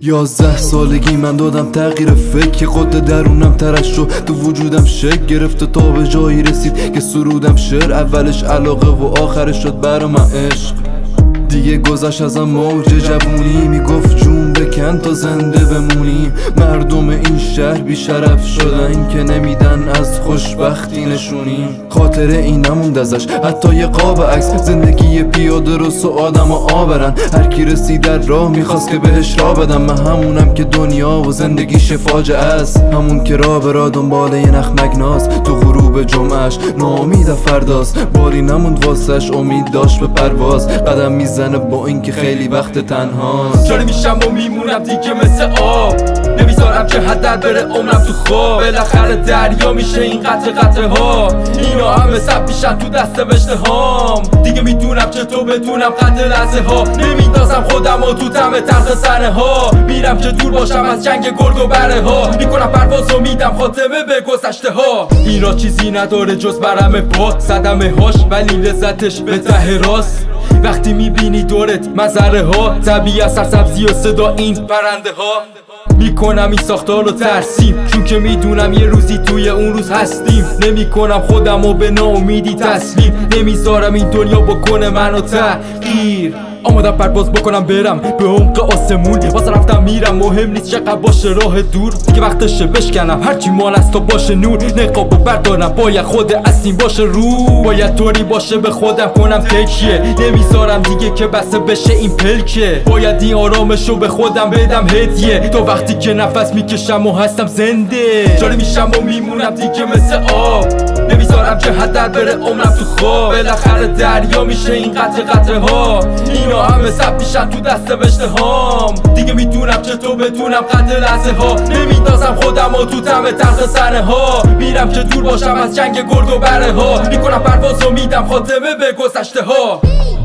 11 سالگی من دادم تغییر فکر، قد درونم ترش شد، تو وجودم شک گرفت تا به جایی رسید که سرودم شعر. اولش علاقه و آخرش شد برا من عشق. دیگه گذشت ازم موج جوونی، میگفت جون بکن تا زنده بمونیم. مردم این شهر بیشرف شدن که نمیدن از خوشبختی نشونیم. خاطره این نموند ازش حتی یه قاب عکس، زندگی پیاده رو سو آدم و آبرن. هر کی رسید در راه میخواست که بهش راه بدم. من همونم که دنیا و زندگی فاجعه است، همون که راه برا دنبال یه نخ مگناست. تو غروب جمعش ناامید فرداست، باری نموند واسش امید داشت به پرواز. قدم میزنه با اینکه خیلی وقت تنهاست. جاری میشم و میمونم دیگه مثل آب، نمیذارم که حد بره عمرم تو خواب. بالاخره دریا میشه این قطره ها، اینا همه سب میشن تو دست وشته هام. دیگه میدونم چطور بدونم قدر لحظه ها، نمیندازم خودم و تو تم تلخ سنه ها. میرم که دور باشم از جنگ گرگ و بره ها، میکنم پرواز و میدم خاتمه به گذشته ها. اینا چیزی نداره جز برم پا، صدمه هاش ولی لذتش به ته راست. وقتی میبینی دورت منظره ها، طبیعت سرسبزی و صدا این پرنده ها. میکنم این ساختار رو ترسیم، چون که میدونم یه روزی توی اون روز هستیم. نمیکنم خودم رو به ناامیدی تسلیم، نمیذارم این دنیا بکنه منو تغییر. آمادم پرواز بکنم برم به عمق آسمون، واسه رفتم میرم مهم نیست چقدر باشه راه دور. دیگه وقتشه بشکنم هرچی مال است تا باشه نور. نقابو بردارم باید خود اصلیم باشه رو، باید طوری باشه به خودم کنم تکیه. نمیذارم دیگه که بسه بشه این پلکه، باید این آرامشو به خودم بدم هدیه. تا وقتی که نفس میکشم و هستم زنده، جاری میشم و میمونم دیگه مثل آب. نمیذارم که حد بره عمرم تو خواب. بالاخره دریا میشه این قطره ها، اینا همه سب میشن تو دست وشته هام. دیگه میدونم چطور بدونم قدر لحظه ها، نمیندازم خودم و تو تم تلخ سنه ها. میرم که دور باشم از جنگ گرگ و بره ها، میکنم پرواز و میدم خاتمه به گذشته ها.